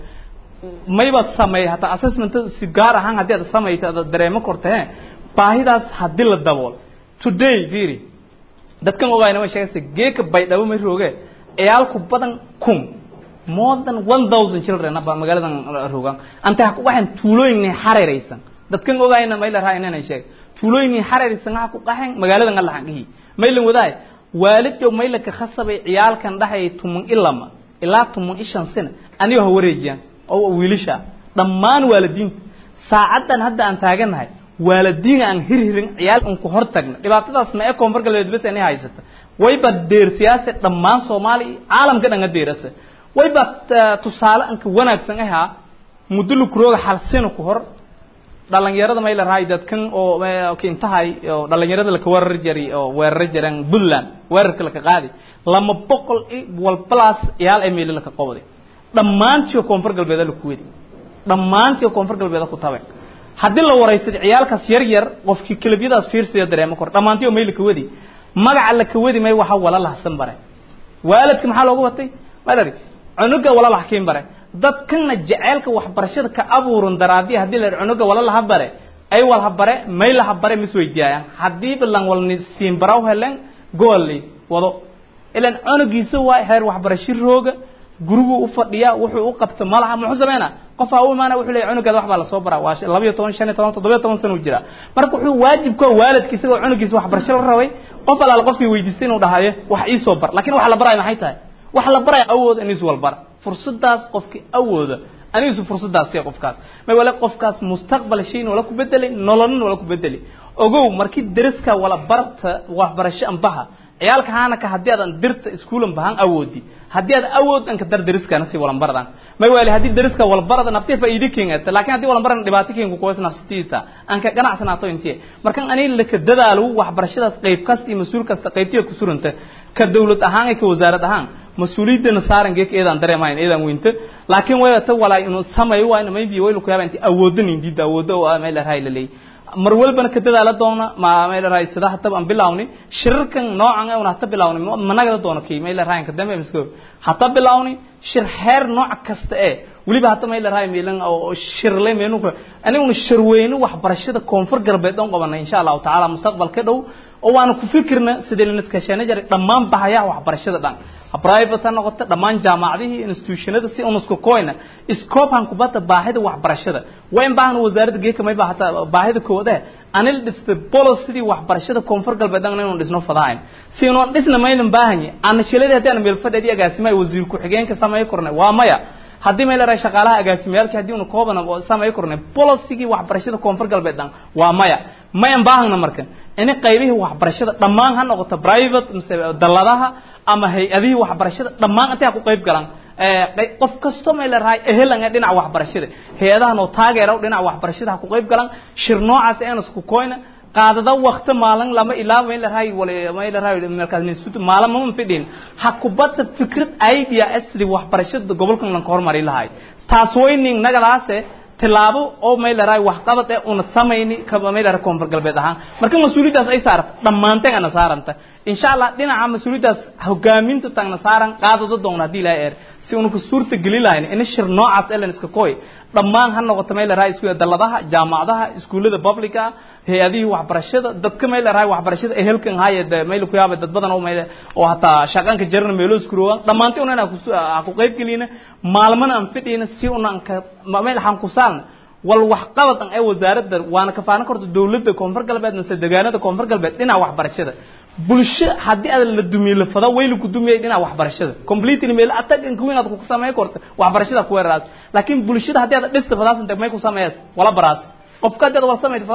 may ba sameey hata assessment si gaar ahaan hadii aad sameeyto dareemo kortay baahidaas hadii la dabool today very dadkan ogaayna way sheegaysaa geeka baydhabo may rooge ciyaalku badan kum more than one thousand children aba magaaladan roogan anta waxaan tuulooyin xareeraysan dadkan ogaayna may la raayna sheeg tuulooyin xareeraysan waxa ku qaxan magaaladan Allah hangihi may la wadaay waalidku may la ka khasabay ciyaalkan dhaxay tumun ilama ilaa tumun ishan sano aniga wareejiyan oo wiilisha dhammaan waalidiin saacadan hadda aan taaganahay waalidiin aan hirhirin ciyaal aan ku hortagna dhibaatadaas ma ee koonfur galbeed bas inay haysata way bad deer siyaasad dhammaan Soomaali caalamka dhan deerasa way bad tusaale aan ka wanaagsan ahaa muddo lu kurooga hal sano ku hor dhalinyarada may la raay dadkan oo kintahay oo dhalinyarada la ka warar jiray oo weerar jiran Puntland weerarka la ka qaadi lama boqol wal plus ciyaal ay meel la ka qowday dhammaantii koonfur galbeed la ku weedi dhammaantii koonfur galbeed ku tabay hadii la wareysay ciyaalkaas yar yar qofkii kalabyadaas fiirsiya dareemo kor dhamaantii oo meel ka wadi magaca la ka wadi may waxa wala lahsan bare waalidka maxaa loogu watay madari cunuga wala lahkiin bare dadkana jaceelka waxbarashada ka abuuran daraadii hadii la cunuga wala laha bare ay wala bare may laha bare mis weydiiyaan hadii balan walni siin baraw helan gooli wado ilan cunugiisa waa heer waxbarasho rooga gurigu u fadhiya wuxuu u qabto malaha muxuu sameeyna qof aa u imaana wuxuu leeyahay cunugaada wax baa la soo baraa waa laba iyo toban shan iyo toban toddoba iyo toban sano jira marka wuxuu waajib ka waalidkiisa oo cunugiisa waxbarasho la rabay qof alaal qofkii weydiistay inuu dhahayo wax ii soo bar laakiin wax la barayo maxay tahay wax la barayo awood in is walbar fursadaas qofkii awooda aniisu fursadaas si qofkaas ma wala qofkaas mustaqbal sheen wala ku bedelay nolol wala ku bedelay ogow markii dariska wala barta waxbarasho aan baha ciyaalka haana ka hadii aad dirta iskuulan bahan awoodi hadii aad awood an ka dar dariskana si wala baradan may wali hadii dariska wala barada naftii faa'iido keenayta laakiin hadii wala baran dhibaato keen ku qoys nafsiita an ka ganacsanaato intii markan ani la ka dadaalo waxbarashadaas qayb kasta iyo mas'uul kasta qaybtiyo ku suranta ka dawlad ahaan ka wasaarad ahaan mas'uuliyadna saaran geek eedan dareemayn eedan weynta laakiin way ta wala inuu sameeyo waa inay maybe way lu ku yaabaan intii awoodin indii awoodo oo meel la raaylalay mar walbana ka dadaala doona ma meel raay sida hatta aan bilaawni shirkan noocan ah una hatta bilaawni managa doona kii meel raay ka dambe misko hatta bilaawni shir heer nooc kasta ee waliba hatta meel raay meelan oo shirlay meenu ani una shirweyno waxbarashada koonfur galbeed oo qabanay insha Allah taala mustaqbalka dhow oo waan ku fikirna sidii la iska sheena jiray dhammaan bahaya waxbarashada dhan private noqoto dhammaan jaamacadaha institutionada si uu isku kooyna iskooban ku bata baahida waxbarashada wayn baahan wasaaradda geeka may baahata baahida kooda anil dhista policy waxbarashada koonfur galbeed inuu dhisno fadaayn si inuu dhisna maylan baahanyi aan shilada hadii aan meel fadhiyo agaasimay wasiir ku xigeenka sameey kornay waa maya hadii meel raay shaqaalaha agaasimiyalka hadii uu koobana sameey kornay policy waxbarashada koonfur galbeed waa maya mayan baahna markan in qaybihii waxbarashada dhammaan ha noqoto private mise daladaha ama hay'adaha waxbarashada dhammaan inta ku qayb galaan ee qof kasto meel raay ehelan dhinaca waxbarashada hay'adaha noo taageero dhinaca waxbarashada ku qayb galaan shir noocaas ee isku kooyna qaadada waqti maalin lama ilaa meel raay wala meel raay markaas institute maalin ma fidin ha ku bata fikrad idea asli waxbarashada gobolkan la hormari lahayd taas weyning nagadaase tilaabo oo meel raay wax qabad ee una sameeyni ka meel raay koonfur galbeed ahaan marka mas'uuliyadaas ay saarto dhamaanteen ana saaranta insha Allah dhinaca mas'uuliyadaas hogaaminta tagna saaran qaadada doona hadii la eer si uu ku suurta gelilayn in shir noocaas ee la iska kooy dhammaan ha noqoto meel raay isku daladaha jaamacadaha iskuulada publica hay'adaha waxbarashada dadka meel raay waxbarashada ee halkan hay'ad meel ku yaabay dad badan oo meel oo hata shaqanka jarna meelo isku roogan dhamaanteen una ku qayb gelina maalmana aan fidina si una ka meel han ku saan wal wax qabadan ee wasaaradda waana ka faanan karto dawladda koonfur galbeed mise deegaanada koonfur galbeed dhinaca waxbarashada bulsho hadii aad la dumiyo la fada weyl ku dumiyay dhinaca waxbarashada completely meel attack in kuwin aad ku sameey karto waxbarashada ku weeraas laakiin bulshada hadii aad dhista fadaas inta may ku sameeyas wala baraas qofka dad wal sameeyay fadaas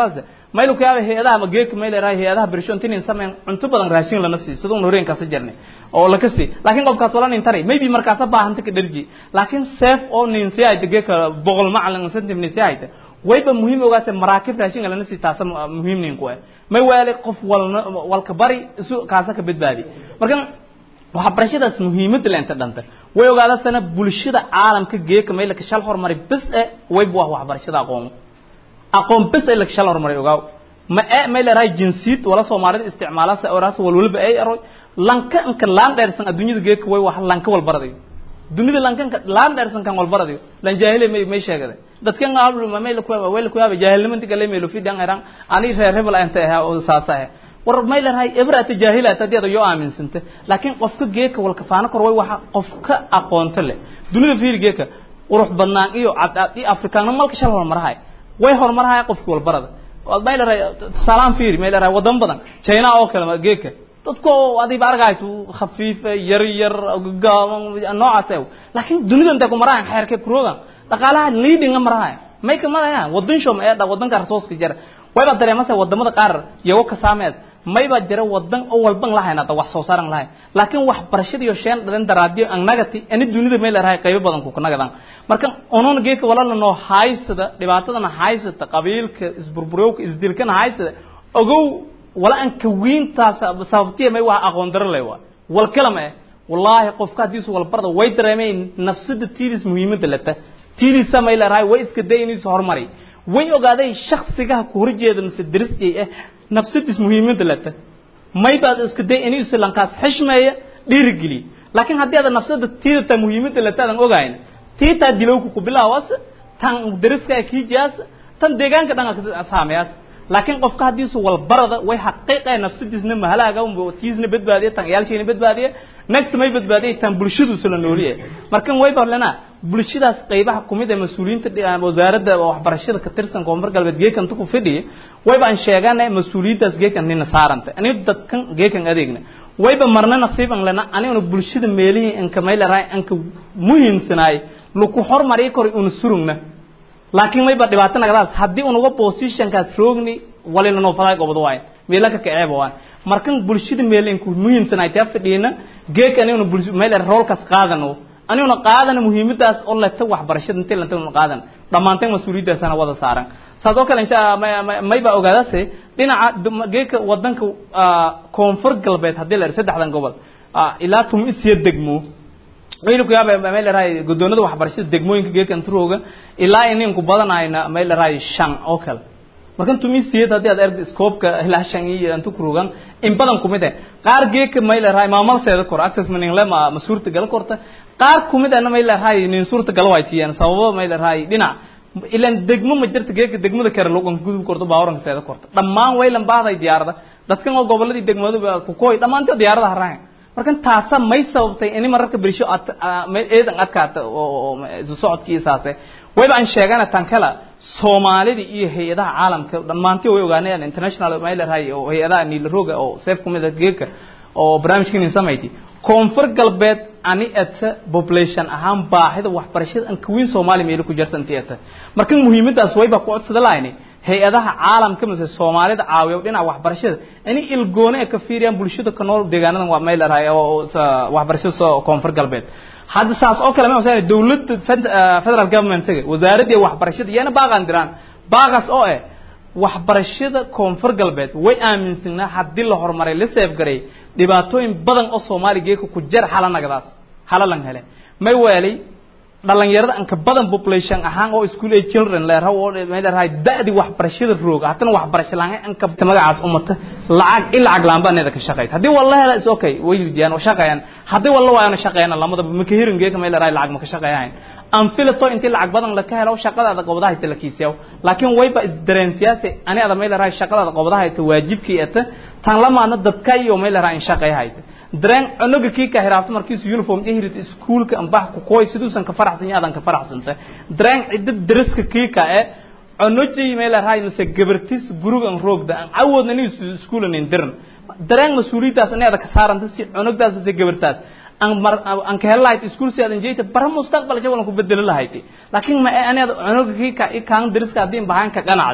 maylu ka yaabay hay'adaha ma geek mayl raay hay'adaha birshoontinin sameyn cunto badan raashin lana sii sidoo horeen ka sajarnay oo la kasi laakiin qofkaas wala nin taray maybe markaas baahanta ka dharji laakiin safe oo nin si ay geek boqol macalin incentive ni si ay wayba muhiim ogaasay maraakib raashin lana sii taas muhiim nin ku ah may waalay qof walna walka bari isu kaasa ka badbaadi markan waxa barashadaas muhiimad leenta dhanta way ogaada sana bulshada caalamka geek mayl ka shal hormari bas ee wayba wax barashada aqoon aqoon bas ee la shal hormari ogaaw ma ee mayl raay jinsiyad wala Soomaalida isticmaalasa oo raas walwalba ay aroy lanka inka laan dheersan adduunyada geek way wax lanka wal baraday dunida lanka laan dheersan kan wal baraday lan jaahilay may may sheegada dadkan qaablu ma mayl ku wayl ku yaaba jaahilnimada galay mayl fi dhan aran ani reer hebel inta ah oo saasahay war mayl raay ibrata jaahilata dadada yo aaminsanta laakiin qofka geeka wal kafaana kor way waxa qofka aqoonta leh dunida fiir geeka qurux badnaan iyo cad iyo afrikaana malka shal hormarahay way hormarahay qofka wal barada mayl raay salaam fiir mayl raay wadan badan China oo kale geeka dadku adii baragaytu khafiif yar yar gaaban noocaas ah laakiin dunida inta ku maraan xeerka kuroogan dhaqaalaha leading marahay may ka marayaan wadan shom ee wadanka resource jira wayba dareemasa wadamada qaar iyago ka saameys mayba jira wadan oo walban lahayn hada wax soo saaran lahayn laakiin wax barashada iyo sheen dhadan daraadiyo an nagati ani dunida meel rahay qayb badan ku nagadan marka onon geeka walaal noo haysada dhibaatadana haysata qabiilka isburburowka isdilkana haysada ogow wala an ka wiintaas sababtiye may wax aqoon daro leewa wal kalama wallahi qofka hadiisu wal barada way dareemeen nafsada tiidis muhiimada lata tiidis samay la raay way iska daynayso hormari way ogaaday shakhsiga ku horjeeda mise dariskay ah nafsadiis muhiimada lata may baad iska day inuu islankaas xishmeeya dhiirigeli laakiin hadii aad nafsada tiidata muhiimada lata aan ogayn tiita dilowku ku bilaawas tan dariska ki jaas tan deegaanka dhan ka saameeyas laakiin qofka hadii soo wal barada way xaqiiqay nafsadiisna mahalaaga oo tiisna badbaadiye tan yaalsheena badbaadiye next may badbaadiye tan bulshadu soo nooliye markan way barlana bulshadaas qaybaha kumid ee mas'uuliyiinta wasaaradda waxbarashada ka tirsan koonfur galbeed geekan ku fidhiye way baan sheeganay mas'uuliyiintaas geekan nin saaranta ani dadkan geekan adeegna way ba marna nasiiban lana aniguna bulshada meelihii in ka meel raay anka muhiimsanaay luku hormari kor uu surugna laakiin may ba dhibaato nagadaas hadii uu uga position kaas roogni walina noo faday gobdo waay meelaka ka ceeb waan markan bulshada meelin ku muhiimsanaay taa fadhiyana geekan inuu bulshada meel roolkaas qaadano aniguna qaadana muhiimadaas oo la taw waxbarashada inta la taw qaadan dhamaanteen mas'uuliyadaasana wada saaran saas oo kale insha may ba ogaadase dhinaca geeka wadanka koonfur galbeed hadii la saddexdan gobol ilaa tum isii degmo waynu ku yaabay meel raay gudoonada waxbarashada degmooyinka geekan turooga ilaa ineen ku badanayna meel raay shan oo kale markan tum isii hadii aad erg scope-ka ilaa shan iyo inta ku roogan in badan ku mid ah qaar geeka meel raay maamulseeda kor access manin lama masuurta gal korta qaar kumid ah meel raay nin suurta gal waaytiyeen sababo meel raay dhinac ilaan degmo ma jirta geeka degmada kare loo gudub korto baawaranka seeda korta dhammaan waylan baaday diyaarada dadkan oo goboladii degmadu ku kooy dhamaantood diyaarada haraan markan taasa may sababtay in mararka bilisho eedan adkaata oo socodkii saase way baan sheegana tan kala Soomaalida iyo hay'adaha caalamka dhamaantii way ogaanayaan international meel raay oo hay'adaha niil rooga oo safe kumid ah geeka oo barnaamijkan sameeyay koonfur galbeed ani ata population ahaan baahida waxbarashada an kuwiin Soomaali meel ku jirta intiita markan muhiimadaas way ba ku codsada laayeen hay'adaha caalamka mise Soomaalida caawiyo dhinaca waxbarashada ani ilgoone ka fiiriyaan bulshada ka nool deegaanadan waa meel raay oo waxbarashada koonfur galbeed hadda saas oo kale ma soo dawladda federal government-ga wasaaradda waxbarashada yana baaqan diraan baaqas oo ah waxbarashada koonfur galbeed way aaminsanaa hadii la horumaray la safe garay dhibaatooyin badan oo Soomaaliga ku jir xalanagadaas xalalan hele may weelay dhalinyarada anka badan population ahaan oo school age children la raw oo meel raay daadi waxbarashada roog hatana waxbarasho laan anka magacaas umata lacag ila lacag laan baan ka shaqeeyay hadii wallahi is okay way diyan oo shaqeeyaan hadii wallahi waana shaqeeyana lamada ma ka hirin geeka meel raay lacag ma ka shaqeeyaan aan filato intii lacag badan la ka helo shaqada qobadaha inta la kiisiyo laakiin wayba is dareen siyaasi ani ada meel raay shaqada qobadaha inta waajibkii ata tan lamaana dadka iyo meel raay shaqeeyay dareen anaga kii ka hiraafto markiisu uniform ehirit schoolka aan baax ku kooy siduusan ka faraxsan yahay ka faraxsanta dareen cid dariska kii ka ee anoji meel raay mise gabartis gurugan roogda aan awoodna inuu schoolan indiran dareen mas'uuliyadaas anaga ka saaranta si cunugdaas mise gabartaas aan aan ka helay school si adan jeeyta bar mustaqbal jawalan ku bedel lahayd laakiin ma anaga cunuga kii ka kaan dariska hadii baahan ka ganacda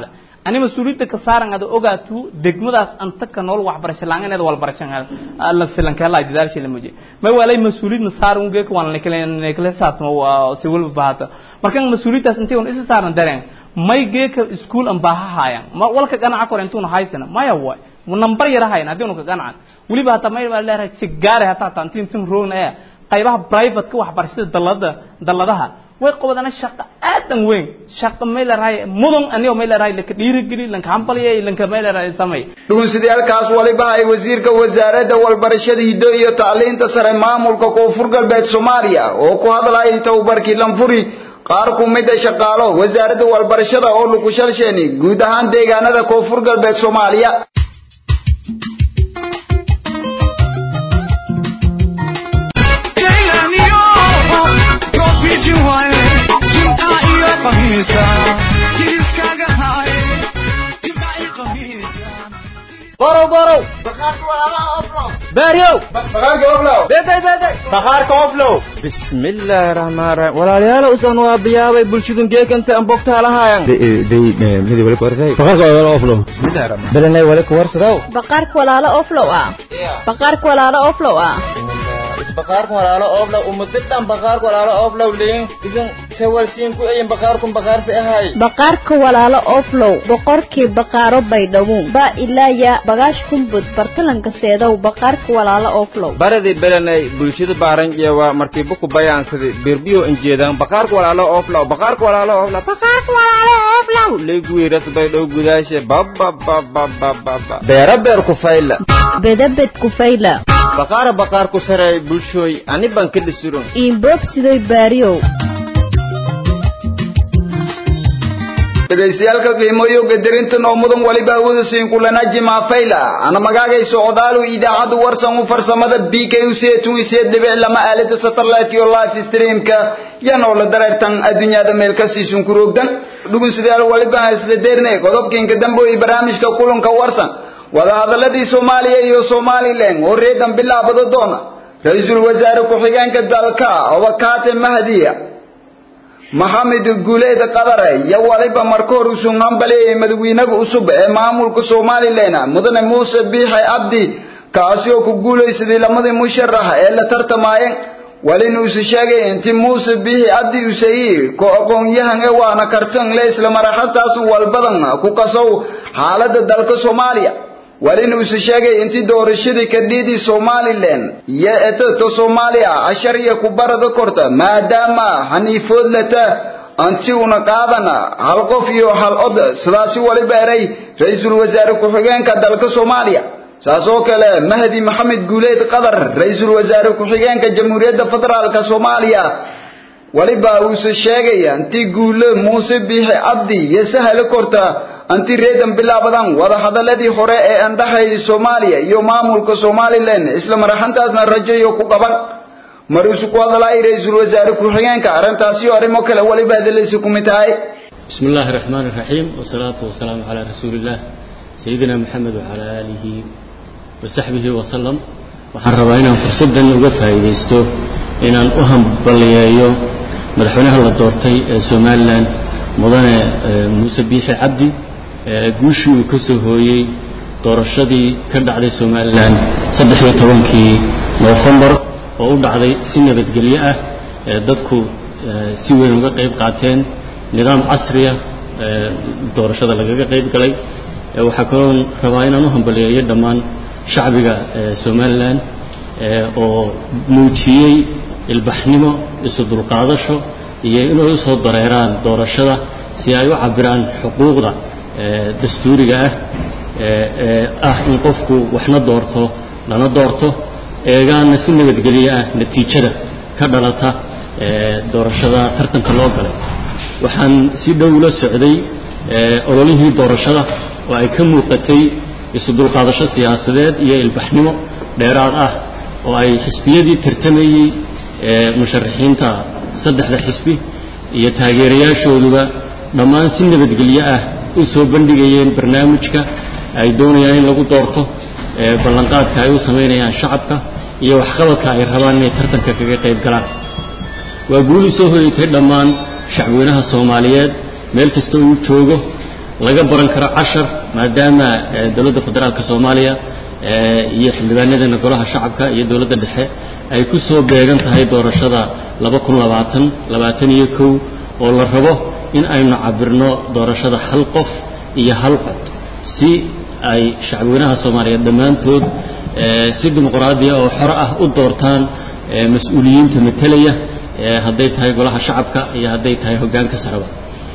ani mas'uuliyadda ka saaran ada ogaatu degmadaas anta ka nool waxbarasho la'aan inaad wal barashan alla silan kala didaal shil muje ma walay mas'uuliyad ma saaran geek waan la kala kala saatmo si walba baahata markan mas'uuliyadaas intii uu is saaran dareen may geek iskuul aan baahaayaan ma walka ganaca kor intuu haysana maya way number yar hayna hadii uu ka ganaca waliba hata may leeyahay sigaar hata tantiin tin roon ee qaybaha private ka waxbarashada dalada daladaha way qobadana shaqo aadan weyn shaqo meel raay mudan aniyo meel raay la dhiirigeli lan kampaliye lan ka meel raay samay dhugun sidii halkaas waliba ay wasiirka wasaaradda walbarashada hiddo iyo tacliinta sare maamulka koonfur galbeed Soomaaliya oo ku hadlay tababarkii lanfuri qaar ku mid ah shaqaalo wasaaradda walbarashada oo lagu shalsheeni guud ahaan deegaanada koonfur galbeed Soomaaliya بارو بارو بخارك ولا أفلو باريو بخارك أفلو بيتي بيتي بخارك أفلو بسم الله الرحمن الرحيم ولا ليالا أسان وابيابي بلشدن جيك أنت أنبوكت على هايان دي دي مدي ولك ورسي بخارك ولا أفلو بسم الله الرحمن الرحيم بلني ولك ورسي بخارك ولا أفلو بخارك ولا أفلو بخارك ولا أفلو ومتدام بخارك ولا أفلو لين إذن سوال سينكو أيام بخاركم بخار سيهاي بخارك ولا أفلو بقارك بقارو بيدوون با إلا يا بغاش كنبود برتلنك سيدو بقارك ولا أفلو بردي بلني بلشيد بارنجي ومركبوكو بيان سيدي بيربيو انجيدان بقارك ولا أفلو بقارك ولا أفلو بقارك ولا أفلو ليقوي رس بيدو قداشي باب باب باب باب باب باب بيربير كفايلة بدبت كفايلة بقار بقار كسرى بلشوي أني بانكد السرون إن بوب سيدو باريو dhageystayaal qiimayo gadarinta noomudan waliba wada siin kulana jima fayla ana magagay socdaalu idaacadu warsan u farsamada B K U C two dhibic lama aalada satellite iyo live stream ka yana la dareertan adduunyada meel ka siisun ku roogdan dhugun sidaal waliba isla deernay qodobkiinka dambe ee barnaamijka kulanka warsan wada hadaladii Soomaaliya iyo Somaliland oo reedan bilaabado doona ra'iisul wasaare ku xigeenka dalka Awakaate Mahdiya محمد جوليد قدره يا وليبا مركور وسنغام بلي مدوينك أسوب معمول كسومالي لنا مدن موسى بيحي عبدي كاسيو كجولي سدي لمدي مشرح إلا ترتماين ولين وسشاقي انت موسى بيحي عبدي وسيي كو أقون يهنغ وانا كرتن ليس لمرحل تاسو والبدن كو كسو حالة دلك سوماليا ولين وسشاقي انت دور الشدي كديدي سومالي لين يا اتتو سوماليا عشرية كبارة ذكرتا ما دام حنيفود لتا انتي ونقادنا هالقفيو هالقد سلاسي ولباري رئيس الوزراء كحيان كدلك سوماليا ساسوك مهدي محمد جوليد قدر رئيس الوزراء كحيان كجمهورية فدرال كسوماليا ولبا وسشاقي انتي قول موسى بيحي عبدي يسهل كورتا anti reedan bilaabadan wada hadaladii hore ee andahay Soomaaliya iyo maamulka Somaliland isla marxantaasna rajo iyo ku qaban marisu ku hadalay ra'iisul wasaare ku xigeenka arintaasi oo arimo kale waliba hadaleysa ku mitaay bismillaahir rahmaanir rahiim wasalaatu wasalaamu ala rasuulillah sayyidina Muhammad wa ala alihi wa sahbihi wa sallam waxaan rabaa inaan fursadan uga faa'iideysto inaan u hambaliyeeyo madaxweynaha la doortay ee Somaliland mudane Muuse Biixi Cabdi guushii uu ka soo hooyay doorashadii ka dhacday Somaliland saddex iyo tobankii November oo u dhacday si nabadgelyo ah dadku si weyn uga qayb qaateen nidaam casri ah doorashada laga qayb galay waxa kaloo rabaa inaan u hambaliyeeyo dhammaan shacbiga Somaliland oo muujiyay ilbaxnimo isu dulqaadasho iyo inuu soo dareeraan doorashada si ay u cabiraan xuquuqda dastuuriga ah ee ah in qofku waxna doorto lana doorto eegaana si nabadgelyo ah natiijada ka dhalata doorashada tartanka loo galay waxaan si dhow la socday ololihii doorashada oo ay ka muuqatay isu dulqaadasho siyaasadeed iyo ilbaxnimo dheeraad ah oo ay xisbiyadii tartamayay musharaxiinta saddexda xisbi iyo taageerayaashooduba dhammaan si nabadgelyo ah u soo bandhigayeen barnaamijka ay doonayaan in lagu doorto ballanqaadka ay u sameynayaan shacabka iyo waxqabadka ay rabaan inay tartanka kaga qayb galaan waa guul soo hoyatay dhammaan shacweynaha Soomaaliyeed meel kasta uu joogo laga baran karo cashar maadaama dowladda federaalka Soomaaliya iyo xildhibaanadana golaha shacabka iyo dowladda dhexe ay ku soo beegan tahay doorashada laba kun labaatan labaatan iyo kow oo la rabo in aynu cabirno doorashada hal qof iyo hal cod si ay shacabweynaha Soomaaliyeed dhammaantood si dimuqraadi ah oo xor ah u doortaan mas'uuliyiinta matalaya hadday tahay golaha shacabka iyo hadday tahay hoggaanka saraba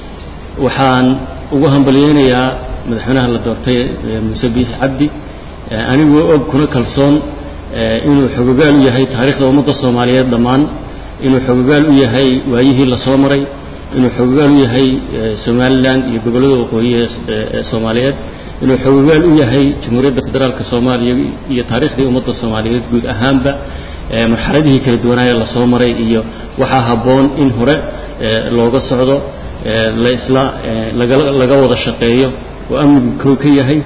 waxaan ugu hambaliyeynayaa madaxweynaha la doortay Muuse Biixi Cabdi anigoo og kuna kalsoon inuu xogogaal u yahay taariikhda ummadda Soomaaliyeed dhammaan inuu xogogaal u yahay waayihii la soo maray inuu xogogaal u yahay Somaliland iyo gobollada waqooyi ee Soomaaliyeed inuu xogogaal u yahay Jamhuuriyadda Federaalka Soomaaliya iyo taariikhdii ummadda Soomaaliyeed guud ahaanba marxaladihii kala duwanaaye la soo maray iyo waxa haboon in hore looga socdo la isla laga laga wada shaqeeyo oo amnigu ka yahay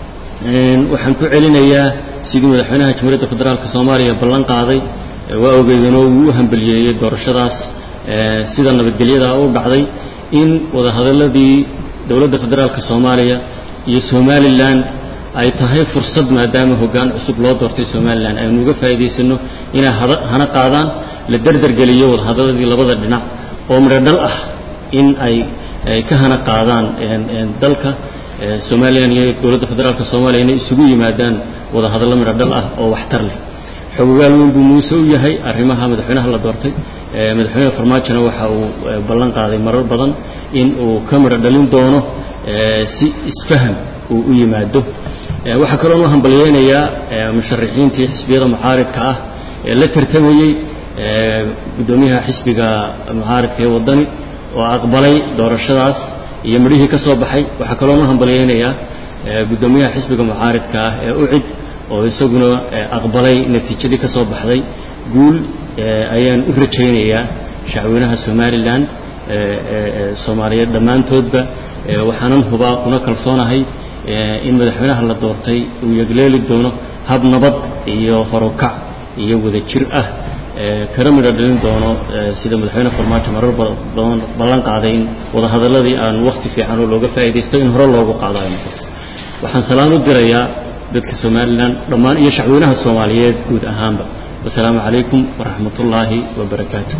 waxaan ku celinayaa sidii madaxweynaha Jamhuuriyadda Federaalka Soomaaliya ballan qaaday waa ogeydinoo uu hambalyeeyay doorashadaas sida nabadgelyada u dhacday in wada hadaladii dowladda federaalka Soomaaliya iyo Somaliland ay tahay fursad maadaama hoggaan cusub loo doortay Somaliland ay uga faa'iideysano inay hana qaadaan la dardar galiyo wada hadaladii labada dhinac oo miradhal ah in ay ka hana qaadaan dalka Somaliland iyo dowladda federaalka Soomaaliya inay isugu yimaadaan wada hadallo miradhal ah oo waxtar leh xogogaal weyn buu Muuse u yahay arrimaha madaxweynaha la doortay madaxweynaha farmaajona waxa uu ballan qaaday marar badan in uu ka miradhalin doono si isfaham uu u yimaado waxa kale oo hambalyeynaya musharaxiintii xisbiyada mucaaridka ah ee la tartamayay gudoomiyaha xisbiga mucaaridka ee wadani oo aqbalay doorashadaas iyo midhihii ka soo baxay waxa kale oo hambalyeynaya gudoomiyaha xisbiga mucaaridka ah ee U C I D oo isaguna aqbalay natiijadii ka soo baxday guul ayaan u rajaynayaa shacabweynaha Somaliland Soomaaliyeed dhammaantoodba waxaanan hubaa kuna kalsoonahay in madaxweynaha la doortay uu yagleeli doono hab nabad iyo horukac iyo wada jir ah kana midhalin doono sida madaxweynaha farmaajo marar badan ballan qaaday in wada hadaladii aan waqti fiican oo looga faa'iideysto in hore loogu qaado ay noqoto waxaan salaam u dirayaa dadka Somaliland dhammaan iyo shacabweynaha Soomaaliyeed guud ahaanba wassalaamu calaykum waraxmatullaahi wabarakaatuh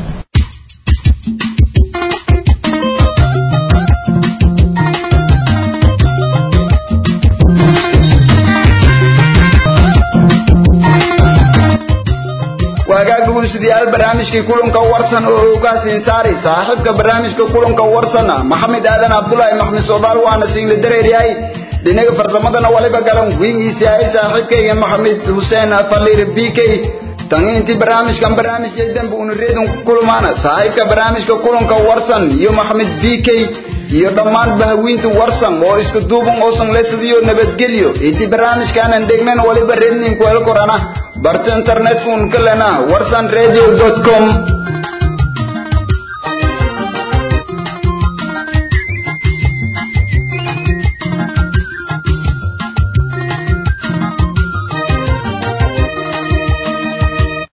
sidii barnaamijkii kulanka warsan oo hoggaansan saaray saaxiibka barnaamijka kulanka warsan Maxamed Aadan Abdullaahi Maxmed Soodaal waana siin dareeriyay dhinaca farsamadana waliba galan wiigiisa ay saaxiibkayga Maxamed Hussein Falir B K tan intii barnaamijkan barnaamijkeedan buu reedon ku kulmaana saaxiibka barnaamijka kulanka warsan iyo Maxamed B K iyo dhammaan bahwiinta warsan oo isku duuban oo san leesadiyo nabadgelyo intii barnaamijkan aan degnan waliba reednin ku hel korana barta internet kun kalena warsan radio dot com